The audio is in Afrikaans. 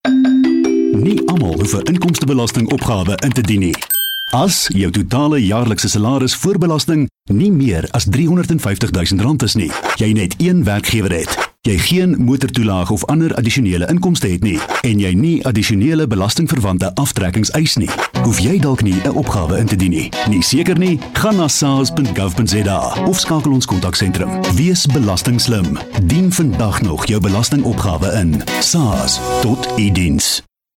Nie almal hoef 'n inkomstebelastingopgawe in te dien nie. As jou totale jaarlikse salaris voor belasting nie meer as R350 000 is nie, jy net een werkgewer het, jy geen motortoelaag of ander addisionele inkomste het nie, en jy nie addisionele belastingverwante aftrekkings eis nie, hoef jy dalk nie 'n opgawe in te dien nie. Nie seker nie? Gaan na sars.gov.za of skakel ons kontaksentrum. Wees belastingslim. Dien vandag nog jou belastingopgawe in. SARS tot u diens.